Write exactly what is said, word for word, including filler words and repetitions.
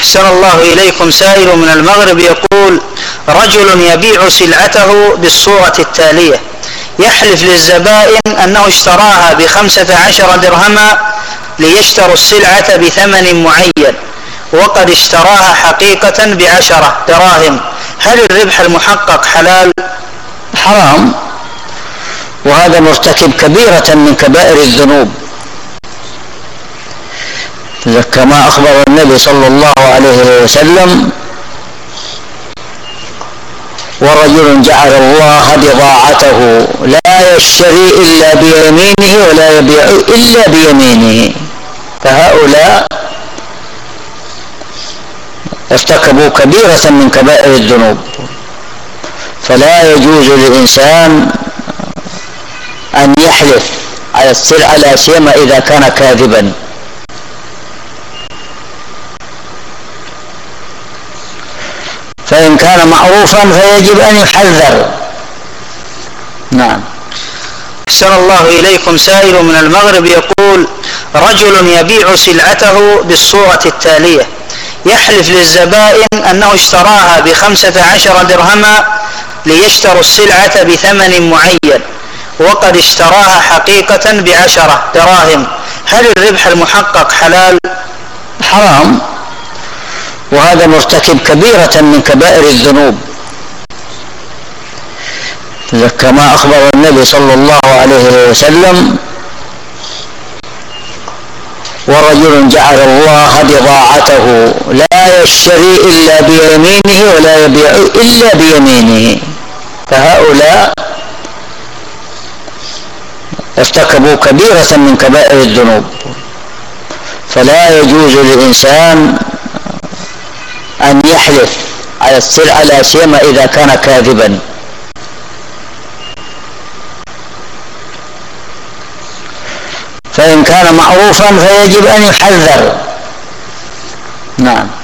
أحسن الله إليكم. سائل من المغرب يقول: رجل يبيع سلعته بالصورة التالية: يحلف للزبائن أنه اشتراها بخمسة عشر درهما ليشتروا السلعة بثمن معين، وقد اشتراها حقيقة بعشرة دراهم، هل الربح المحقق حلال؟ حرام، وهذا مرتكب كبيرة من كبائر الذنوب، كما أخبر النبي صلى الله عليه وسلم: ورجل جعل الله بضاعته لا يشتري إلا بيمينه ولا يبيع إلا بيمينه. فهؤلاء ارتكبوا كبيرة من كبائر الذنوب، فلا يجوز للإنسان أن يحلف على السلعة، لا سيما إذا كان كاذبا. فإن كان معروفا فيجب أن يحذر. نعم. أحسن الله إليكم. سائل من المغرب يقول: رجل يبيع سلعته بالصورة التالية: يحلف للزبائن أنه اشتراها بخمسة عشر درهما ليشتروا السلعة بثمن معين، وقد اشتراها حقيقة بعشرة دراهم، هل الربح المحقق حلال؟ حرام، وهذا مرتكب كبيرة من كبائر الذنوب، كما أخبر النبي صلى الله عليه وسلم: ورجل جعل الله بضاعته لا يشتري إلا بيمينه ولا يبيع إلا بيمينه. فهؤلاء ارتكبوا كبيرة من كبائر الذنوب، فلا يجوز للإنسان أن يحلف على السلعة، لا سيما إذا كان كاذبا. فإن كان معروفا فيجب أن يحذر. نعم.